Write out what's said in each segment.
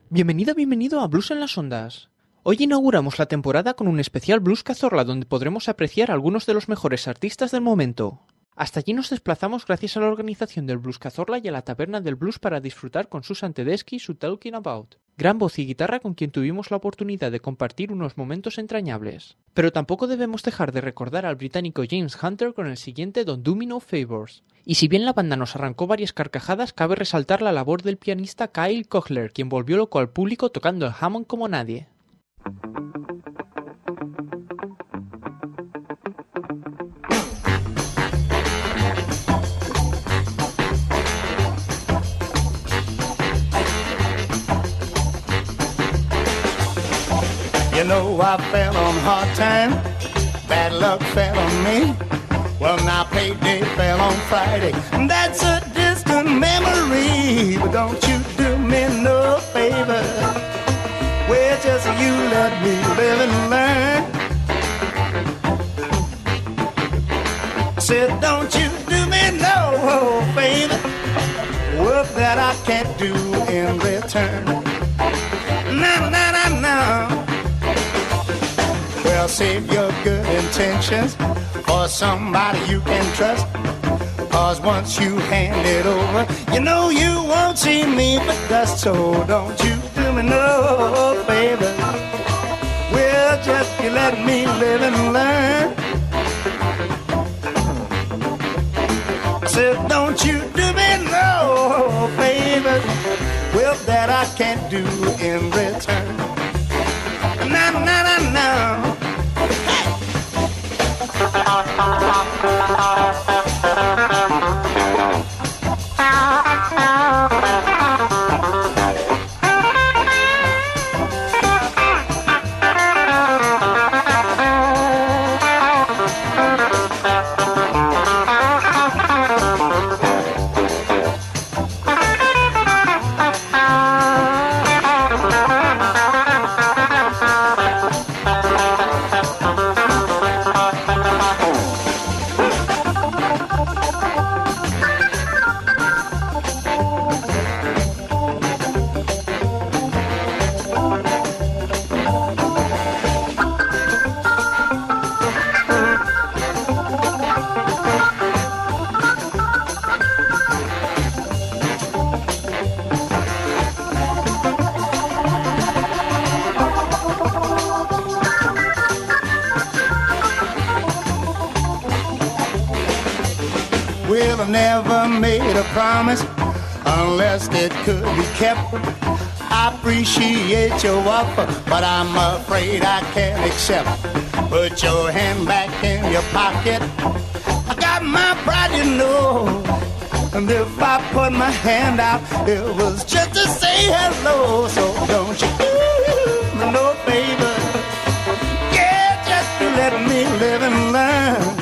Bienvenido a Blues en las Ondas. Hoy inauguramos la temporada con un especial Blues Cazorla donde podremos apreciar a algunos de los mejores artistas del momento. Hasta allí nos desplazamos gracias a la organización del Blues Cazorla y a la Taberna del Blues para disfrutar con Susan Tedeschi su Talking About, gran voz y guitarra con quien tuvimos la oportunidad de compartir unos momentos entrañables. Pero tampoco debemos dejar de recordar al británico James Hunter con el siguiente Don't Do Me No Favors. Y si bien la banda nos arrancó varias carcajadas, cabe resaltar la labor del pianista Kyle Cochler, quien volvió loco al público tocando el Hammond como nadie. You know I fell on hard time, bad luck fell on me. Well, now payday fell on Friday, that's a distant memory. But don't you do me no favor, well, just you let me live and learn. I said, don't you do me no favor, work that I can't do in return. No, no, no, no. Well, save your good intentions for somebody you can trust. Cause once you hand it over, you know you won't see me but dust. So don't you do me no favor, well, just you let me live and learn. I said, don't you do me no favor, well, that I can't do in return. No, no, no, no. Well, I never made a promise unless it could be kept. I appreciate your offer, but I'm afraid I can't accept. Put your hand back in your pocket, I got my pride, you know. And if I put my hand out, it was just to say hello. So don't you do me no favor, yeah, just to let me live and learn.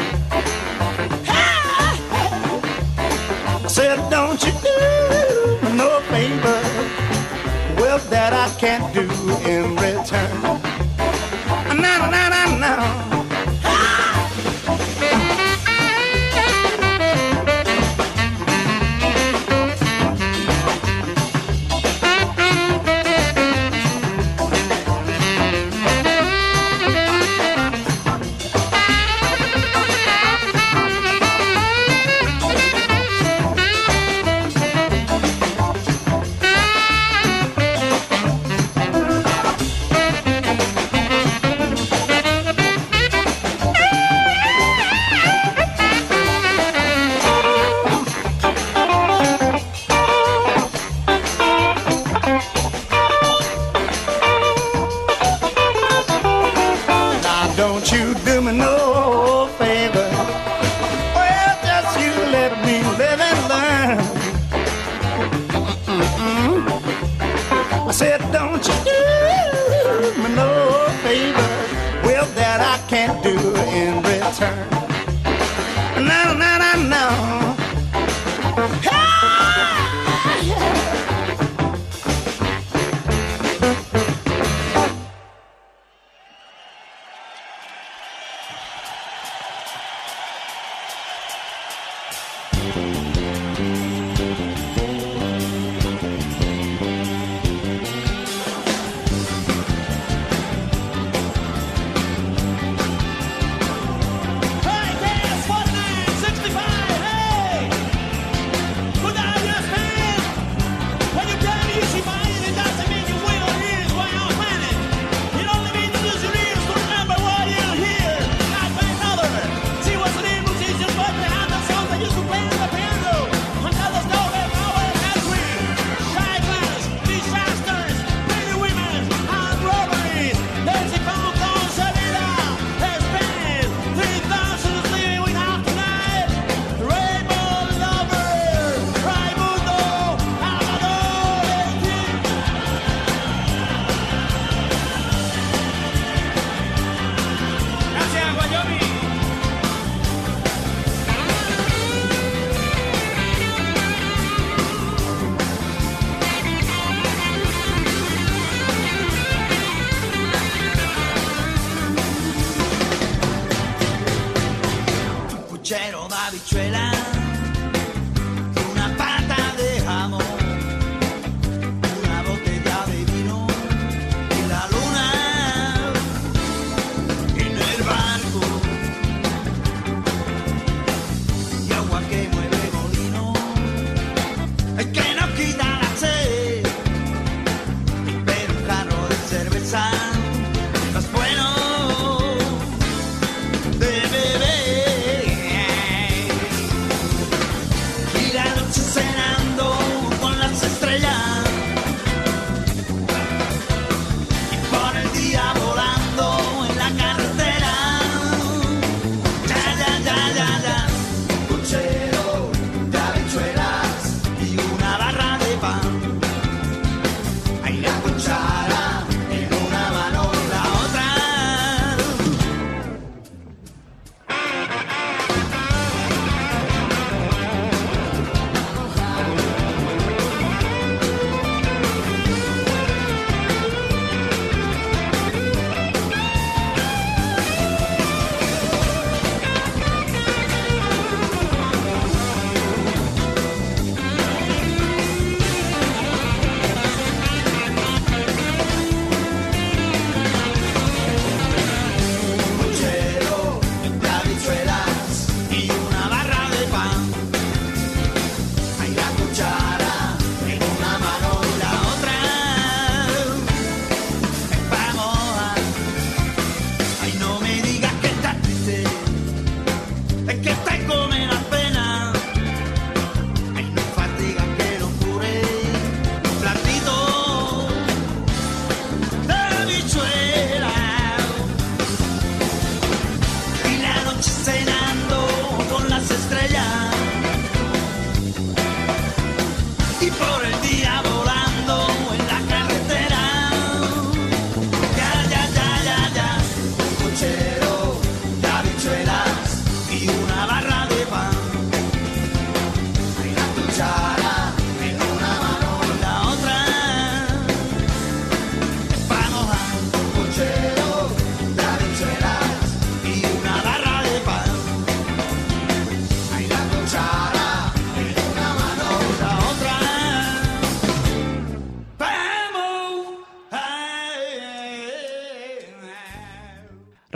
Said, don't you do me no favor, well, that I can't do in return. No, no, no, no. Don't you do me no favor, well, just you let me live and learn. I said, don't you do me no favor, well, that I can't do in return. No, no, no, no.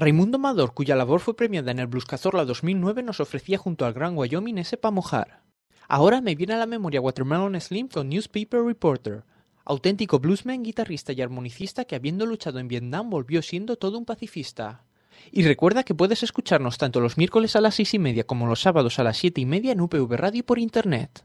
Raimundo Amador, cuya labor fue premiada en el Blues Cazorla 2009, nos ofrecía junto al Gran Wyoming ese pa' mojar. Ahora me viene a la memoria Watermelon Slim con Newspaper Reporter, auténtico bluesman, guitarrista y armonicista que, habiendo luchado en Vietnam, volvió siendo todo un pacifista. Y recuerda que puedes escucharnos tanto los miércoles a las 6:30 como los sábados a las 7:30 en UPV Radio por internet.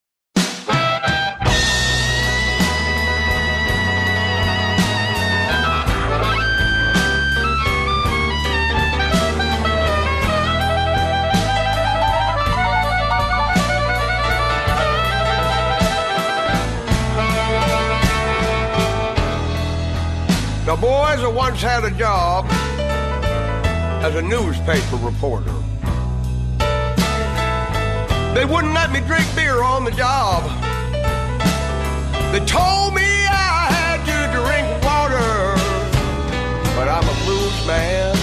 The boys that once had a job as a newspaper reporter. They wouldn't let me drink beer on the job. They told me I had to drink water, but I'm a blues man.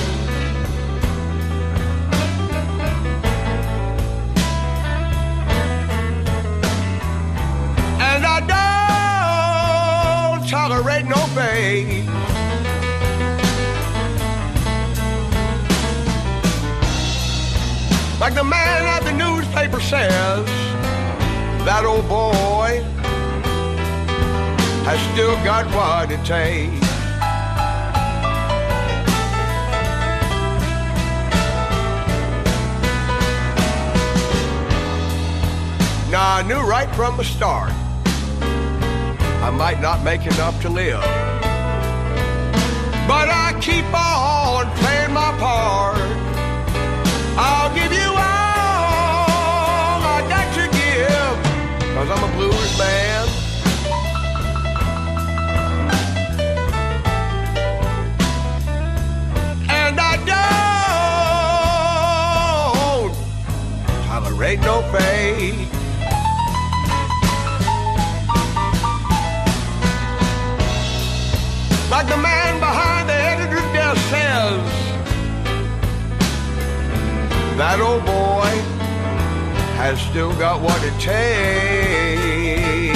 And I don't tolerate no pain. Like the man at the newspaper says, that old boy has still got what it takes. Now I knew right from the start I might not make enough to live, but I keep on playing my part. I'll give you all I got to give, 'cause I'm a blues man. And I don't tolerate no fake. Like the man behind the editor's desk says, that old boy has still got what it takes.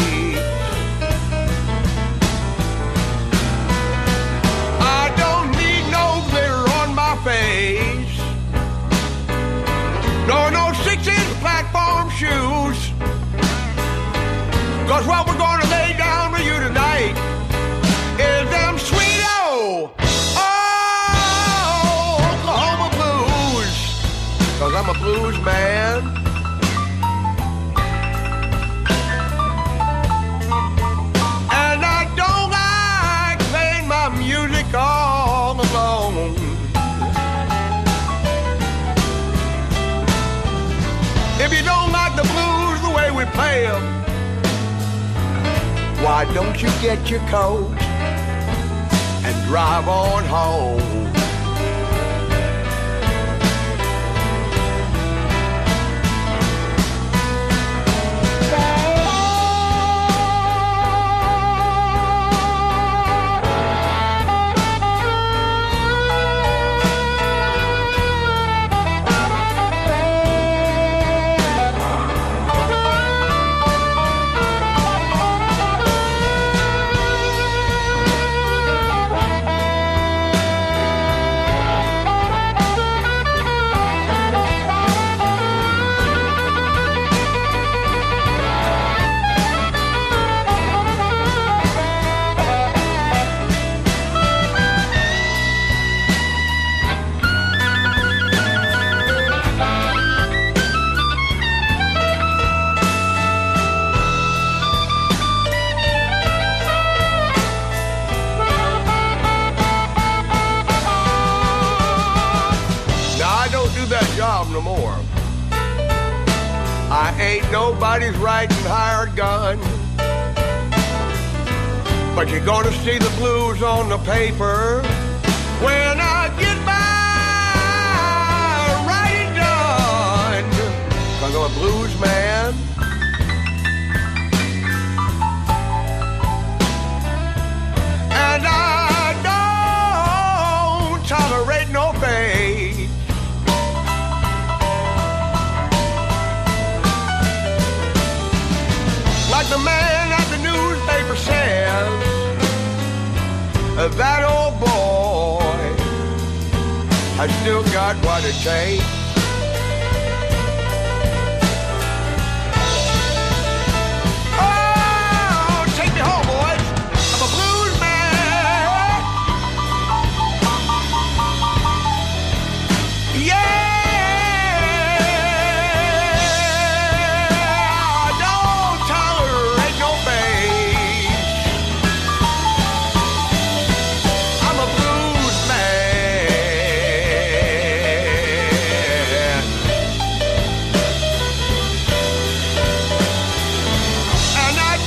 I don't need no glitter on my face, nor no 6-inch platform shoes, 'cause what we're gonna lay down for you tonight is them sweet old Oklahoma blues, 'cause I'm a blues man. And I don't like playing my music all alone. If you don't like the blues the way we play them, why don't you get your coat and drive on home? No more. I ain't nobody's riding hired gun, but you're gonna see the blues on the paper when I get my writing done, 'cause I'm a blues man. And I don't tolerate no fake. Like the man at the newspaper says, that old boy I still got what it takes. Oh, take me home, boys. I'm a blues man. Yeah. Don't tolerate no face. I'm a blues man. And I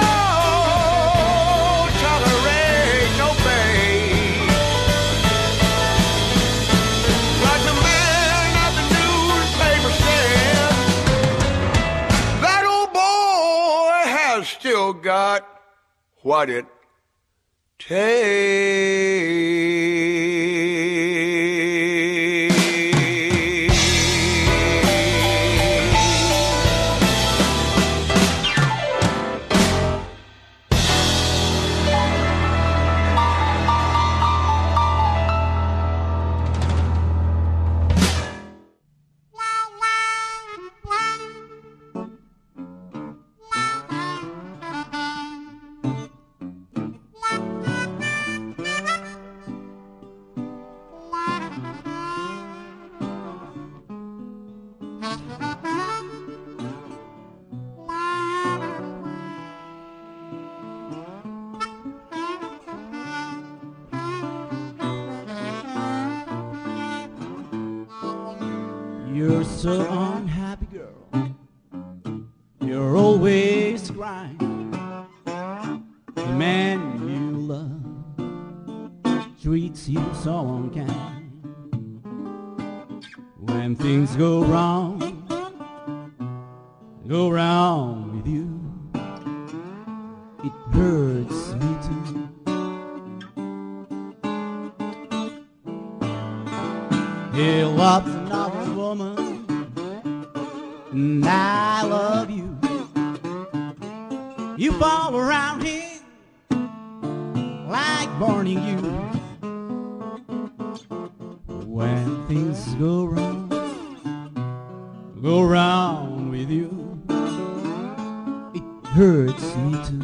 don't tolerate no face. Like the man at the newspaper said, that old boy has still got what it You're so unhappy, girl. You're always crying. The man you love treats you so unkind. When things go wrong with you, it hurts me too. He loves another woman, and I love you. You fall around him like burning you. When things go wrong with you, it hurts me too.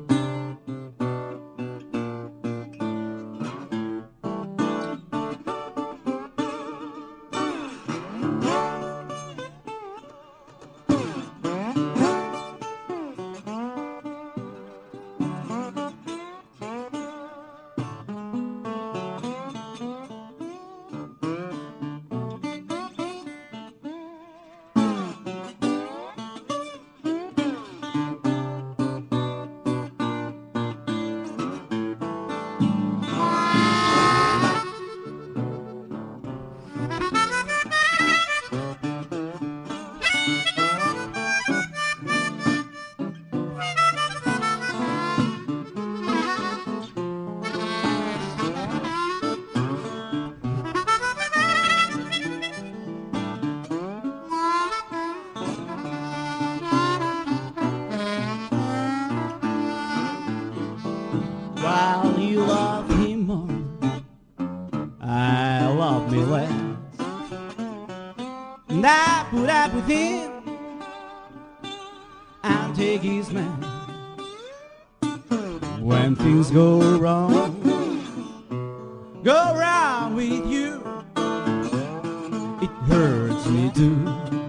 While you love him more, I love me less. And I put up with him and take his man. When things go wrong with you, it hurts me too.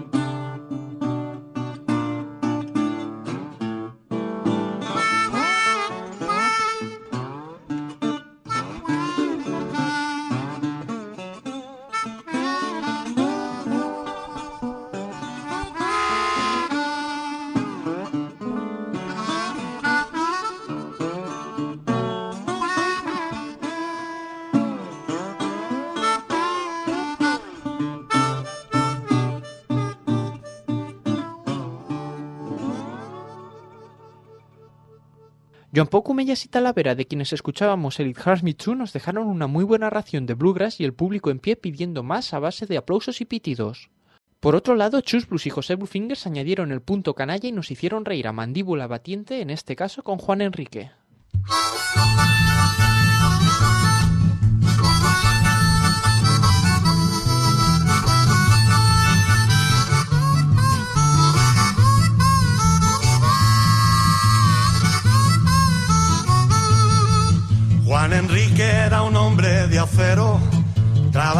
John Paul Cumellas y Talavera, de quienes escuchábamos el It Hurts Me Too, nos dejaron una muy buena ración de bluegrass y el público en pie pidiendo más a base de aplausos y pitidos. Por otro lado, Chus Blues y José Bluefingers añadieron el punto canalla y nos hicieron reír a mandíbula batiente, en este caso con Juan Enrique.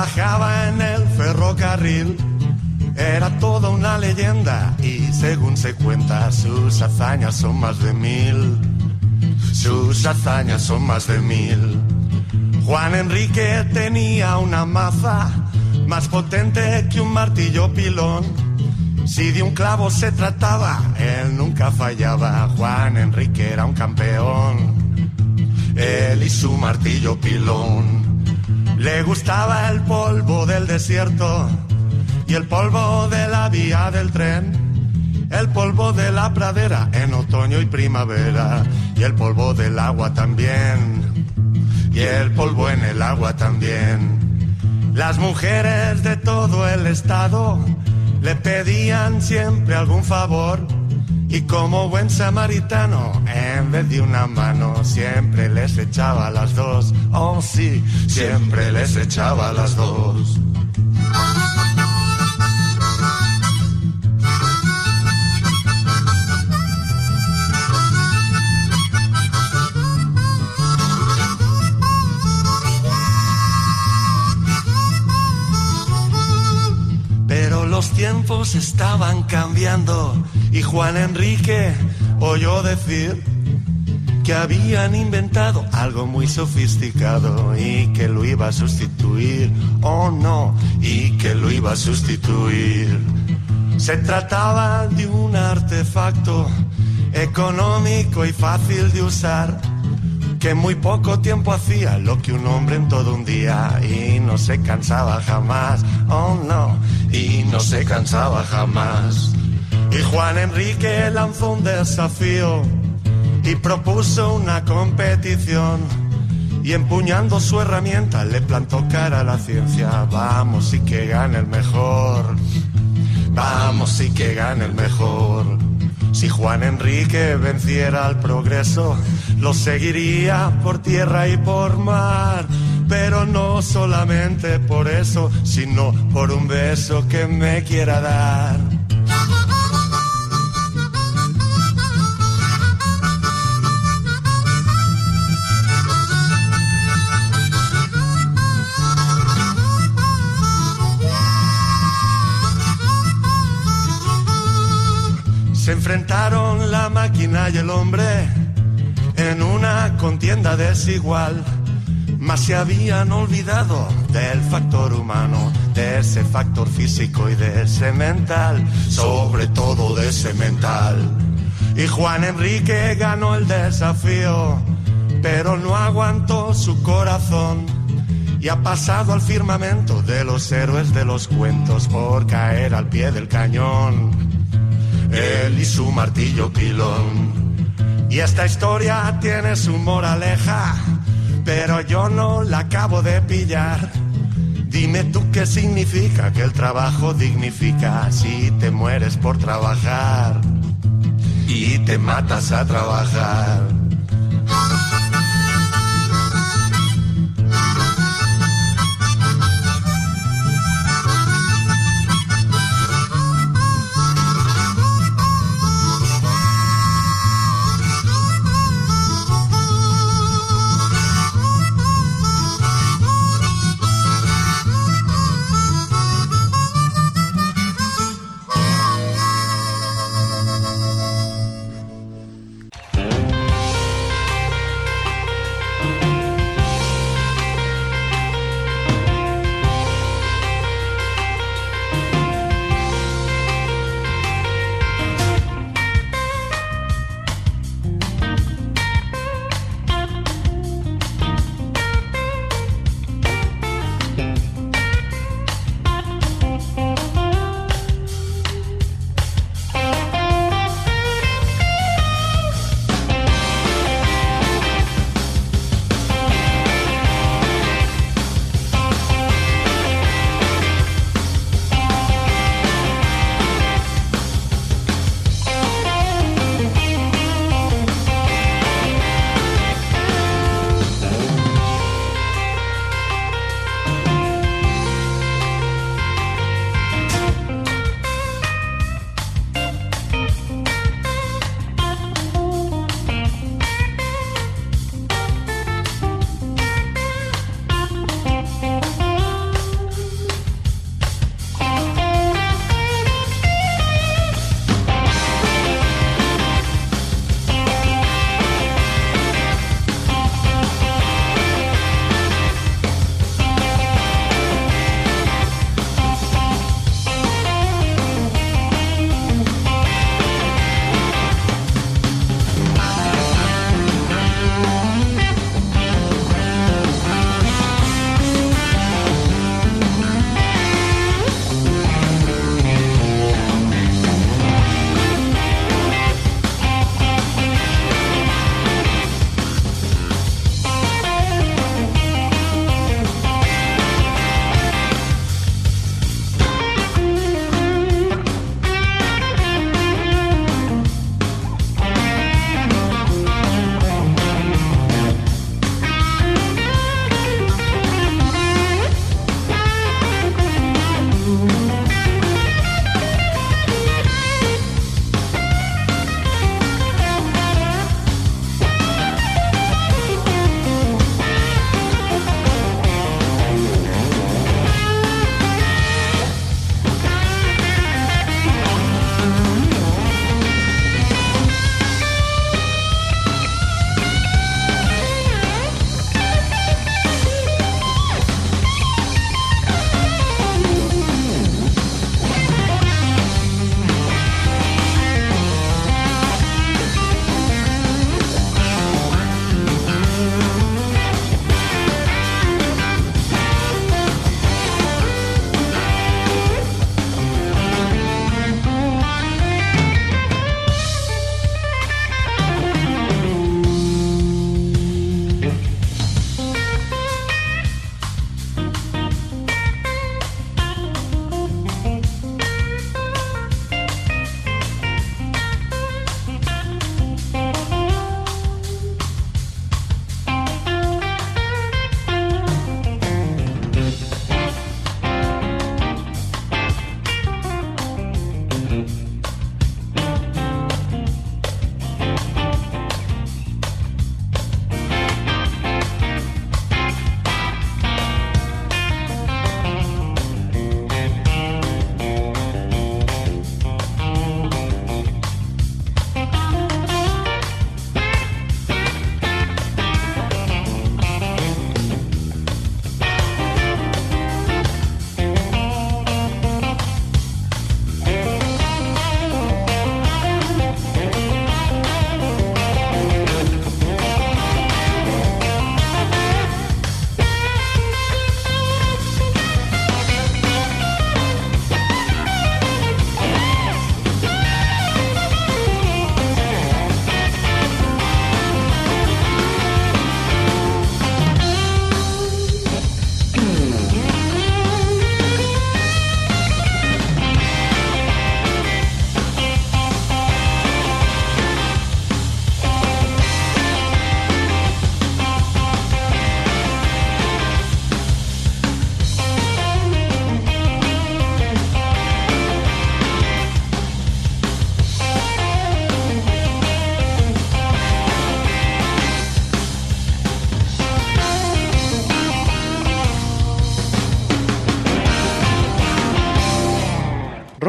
trabajaba en el ferrocarril. Era toda una leyenda y según se cuenta sus hazañas son más de 1000. Sus hazañas son más de 1000. Juan Enrique tenía una maza más potente que un martillo pilón. Si de un clavo se trataba, él nunca fallaba. Juan Enrique era un campeón. Él y su martillo pilón. Le gustaba el polvo del desierto y el polvo de la vía del tren, el polvo de la pradera en otoño y primavera, y el polvo del agua también, y el polvo en el agua también. Las mujeres de todo el estado le pedían siempre algún favor, y como buen samaritano, en vez de una mano, siempre les echaba las dos. Oh sí, siempre les echaba las dos. Pero los tiempos estaban cambiando y Juan Enrique oyó decir que habían inventado algo muy sofisticado y que lo iba a sustituir, oh no, y que lo iba a sustituir. Se trataba de un artefacto económico y fácil de usar, que en muy poco tiempo hacía lo que un hombre en todo un día y no se cansaba jamás, oh no, y no se cansaba jamás. Y Juan Enrique lanzó un desafío y propuso una competición, y empuñando su herramienta le plantó cara a la ciencia. Vamos y que gane el mejor, vamos y que gane el mejor. Si Juan Enrique venciera al progreso, lo seguiría por tierra y por mar, pero no solamente por eso, sino por un beso que me quiera dar. Se enfrentaron la máquina y el hombre en una contienda desigual, mas se habían olvidado del factor humano, de ese factor físico y de ese mental, sobre todo de ese mental. Y Juan Enrique ganó el desafío, pero no aguantó su corazón y ha pasado al firmamento de los héroes de los cuentos por caer al pie del cañón. Él y su martillo pilón. Y esta historia tiene su moraleja, pero yo no la acabo de pillar. Dime tú qué significa que el trabajo dignifica si te mueres por trabajar y te matas a trabajar.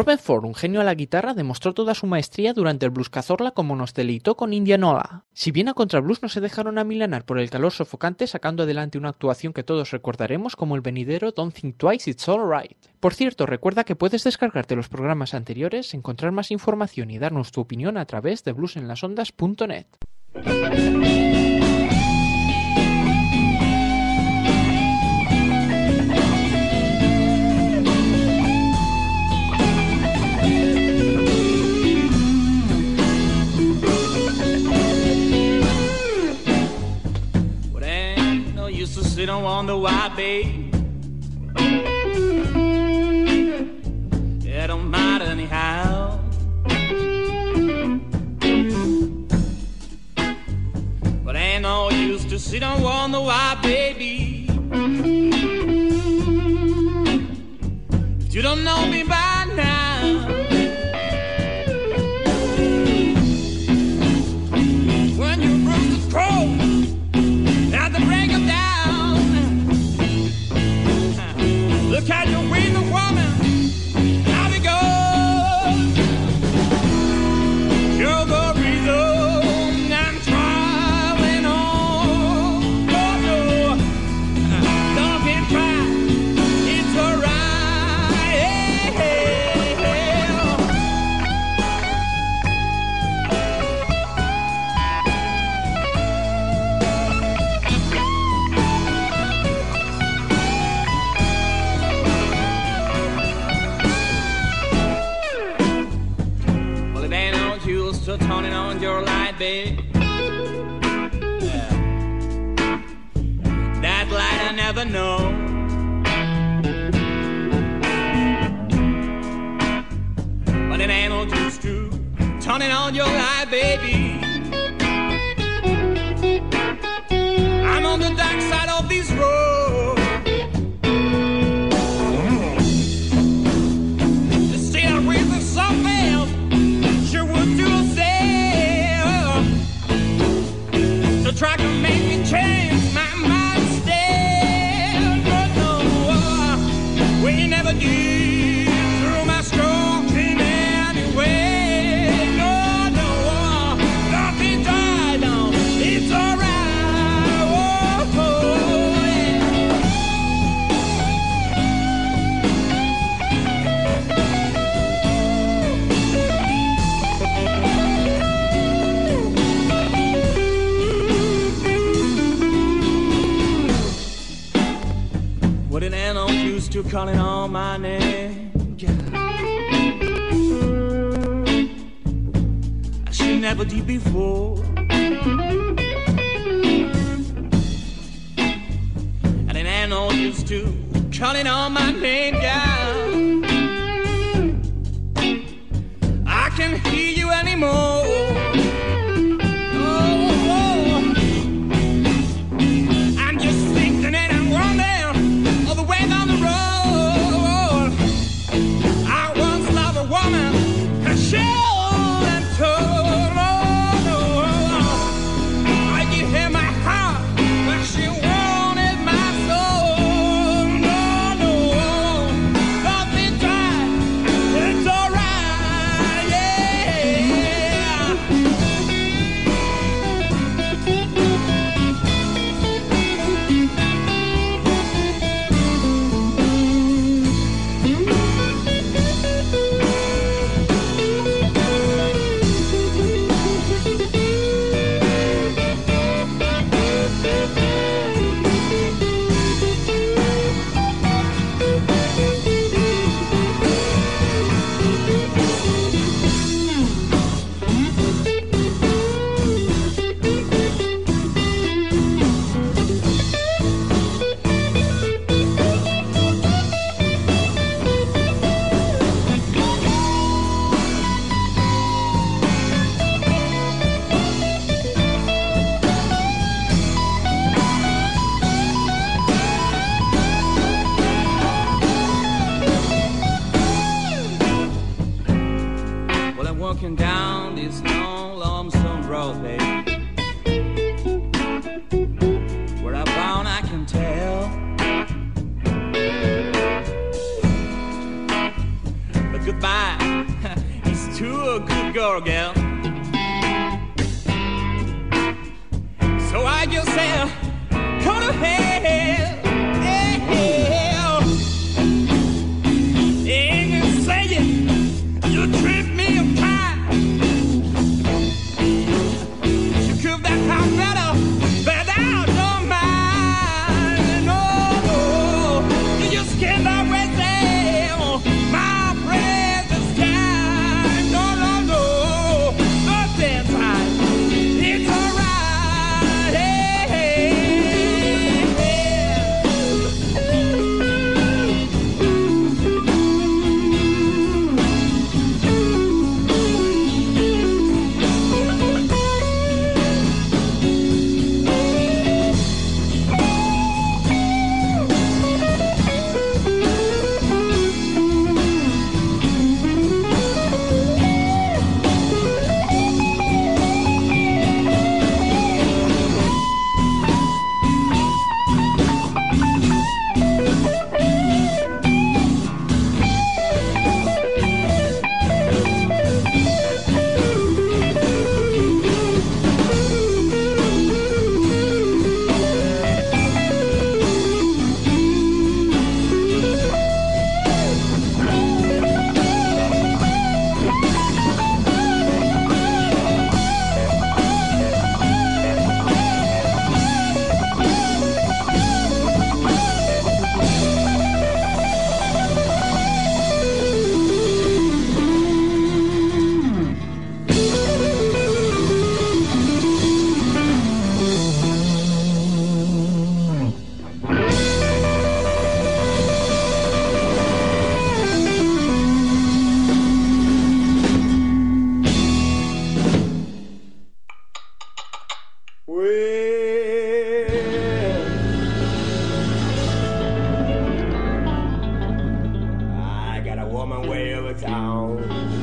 Robert Ford, un genio a la guitarra, demostró toda su maestría durante el Blues Cazorla como nos deleitó con Indianola. Si bien a Contrablues no se dejaron amilanar por el calor sofocante, sacando adelante una actuación que todos recordaremos como el venidero Don't Think Twice, It's Alright. Por cierto, recuerda que puedes descargarte los programas anteriores, encontrar más información y darnos tu opinión a través de bluesenlasondas.net. Sit on wonder why, babe. It don't matter anyhow. But ain't no use to sit and wonder why, baby. If you don't know me by now. When you bruise the crow at the break of down. Look at your window, woman, how it goes. You're the reason I'm traveling on. Oh no, don't be crying, it's alright. So turning on your light, babe. Yeah. That light I never know. But it ain't no use to turning on your light, baby. I'm on the dark side of this road. To stay with the something sure would do. Try to make me change my mind instead. But no, we never did through my strong in any way. No, no, nothing died, no, it's alright. Oh, oh, yeah. What an animal used to calling on my name. Yeah. She never did before. And an animal used to calling on my name. Yeah. I can't hear you anymore. Yeah. girl again. So I just said, come to hell, hell. And you say you treat me unkind. You could that come better, but I don't mind. No, you just can't always say my prayers is kind. No, no, no, no, that's right. It's alright. Hey, hey, I got a woman way over town.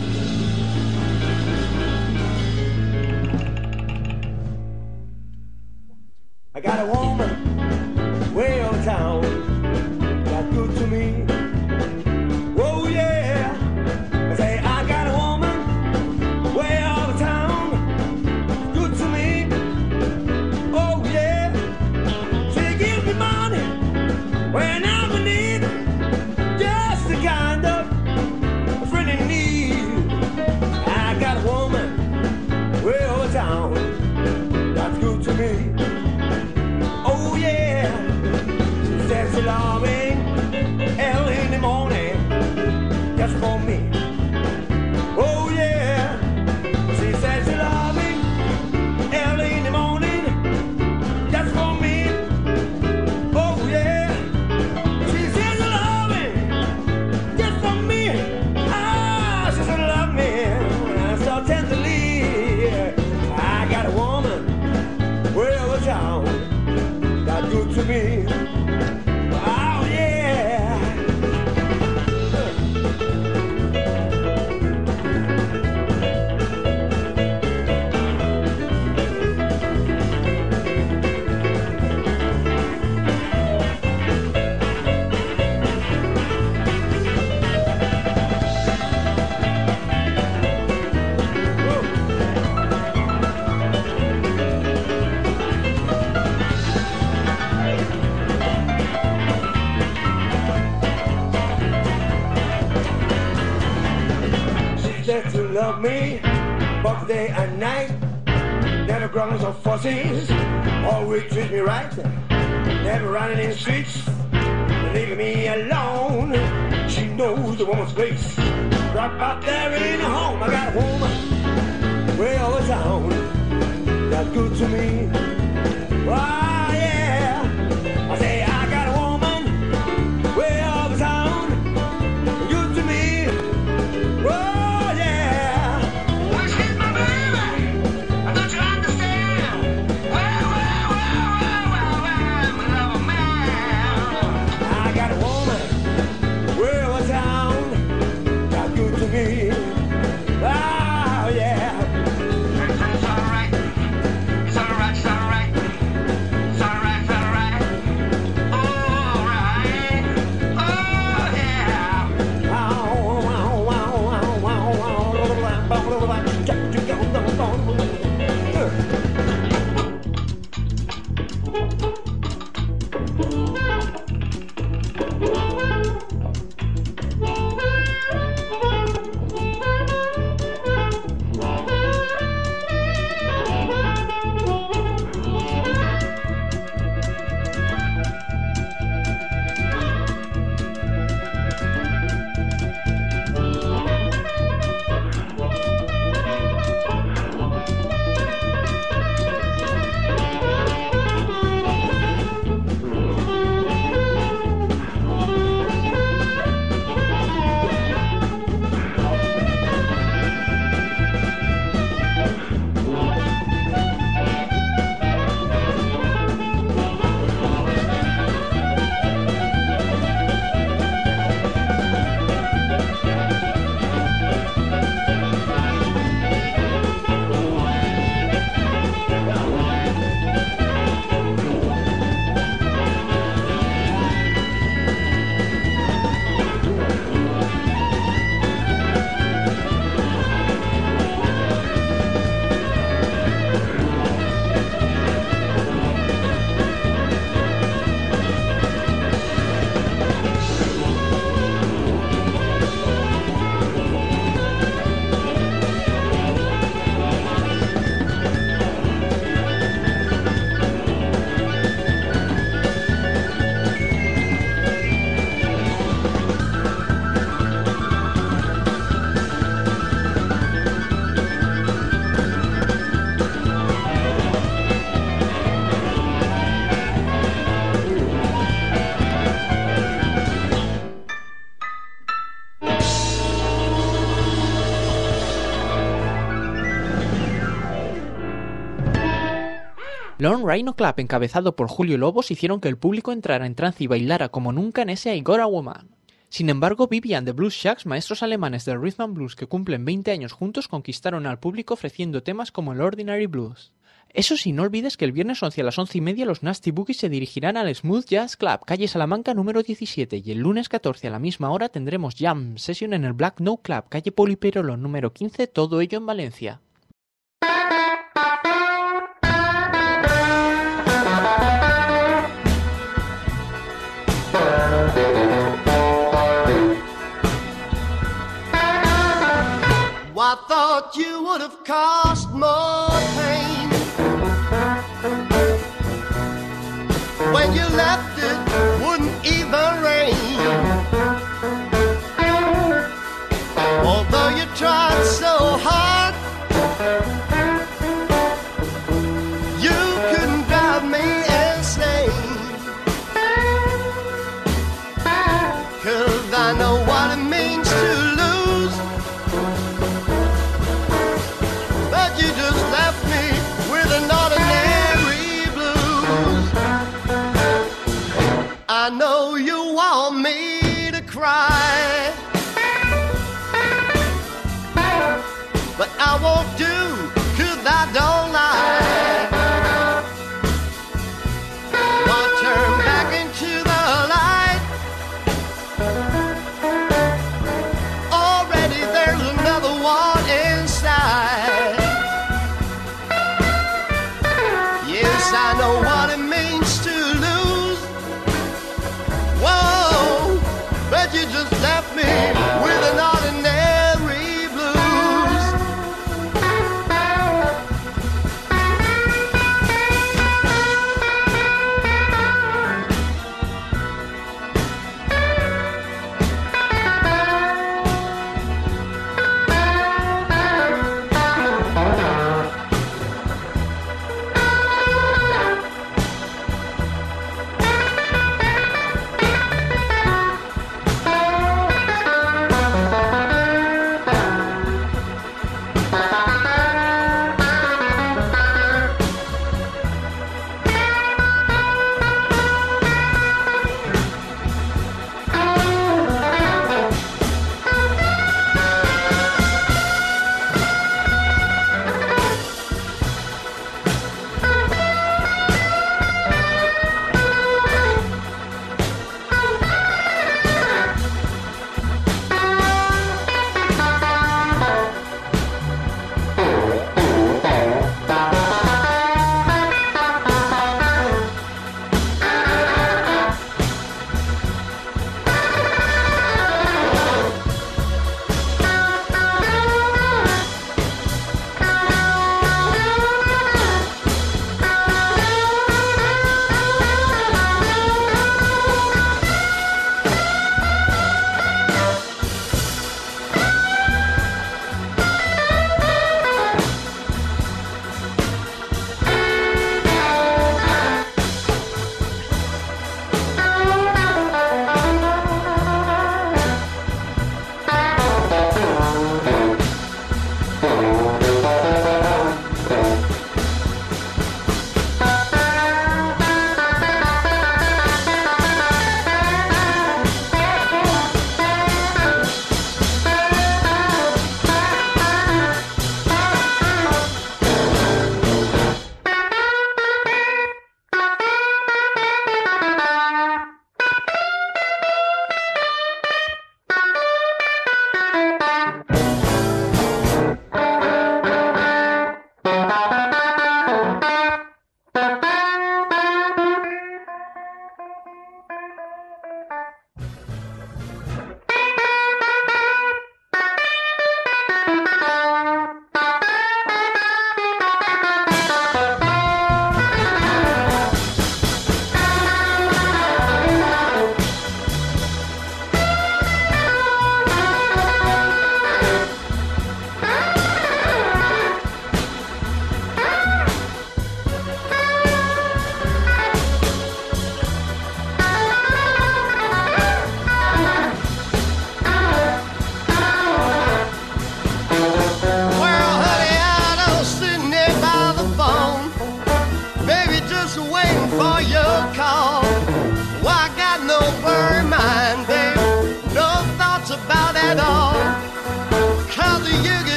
I got a woman way over town. That's good to me. Oh yeah. I say I got a woman way over town. Good to me. Oh yeah. She gives me money when I'm in need. Just the kind of friend in need. I got a woman way over town. That's good to me. Oh yeah. She says she loves me early in the morning. Just for me. Oh yeah. She says she loves me early in the morning. Just for me. Oh yeah. She says she loves me just for me. Ah, she says she loves me so tenderly. I got a woman way over town. That's good to me. Oh yeah. Said to love me both day and night. Never grumbles or fusses, always treat me right. Never running in the streets, leaving me alone. She knows the woman's place. Drop out there in a home. I got a woman way over town. That's good to me. Ah yeah. I say I got a woman way over town. Good to me. Oh, Lone Rhino Club, encabezado por Julio Lobos, hicieron que el público entrara en trance y bailara como nunca en ese I Got a Woman. Sin embargo, Bibi and the Blues Shacks, maestros alemanes del rhythm and blues que cumplen 20 años juntos, conquistaron al público ofreciendo temas como el Ordinary Blues. Eso sí, no olvides que el viernes 11 a las 11:30 los Nasty Boogies se dirigirán al Smooth Jazz Club, calle Salamanca número 17, y el lunes 14 a la misma hora tendremos Jam Session en el Black Note Club, calle Poliperolo número 15, todo ello en Valencia. I thought you would have caused more pain when you left it wouldn't even rain. Although you tried so hard, you couldn't drive me insane. 'Cause I know what it means to lose, but you just left me with an ordinary blues. I know you want me to cry, but I won't do, 'cause I don't lie. I'll turn back into the light. Already there's another one inside. Yes, I know what it means to lose. Whoa, but you just left me with an ordinary blues.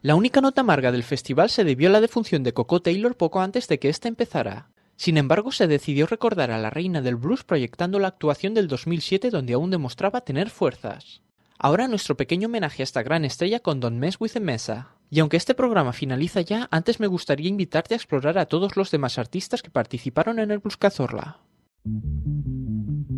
La única nota amarga del festival se debió a la defunción de Coco Taylor poco antes de que ésta empezara. Sin embargo, se decidió recordar a la reina del blues proyectando la actuación del 2007 donde aún demostraba tener fuerzas. Ahora nuestro pequeño homenaje a esta gran estrella con Don't Mess with the Mesa. Y aunque este programa finaliza ya, antes me gustaría invitarte a explorar a todos los demás artistas que participaron en el Blues Cazorla.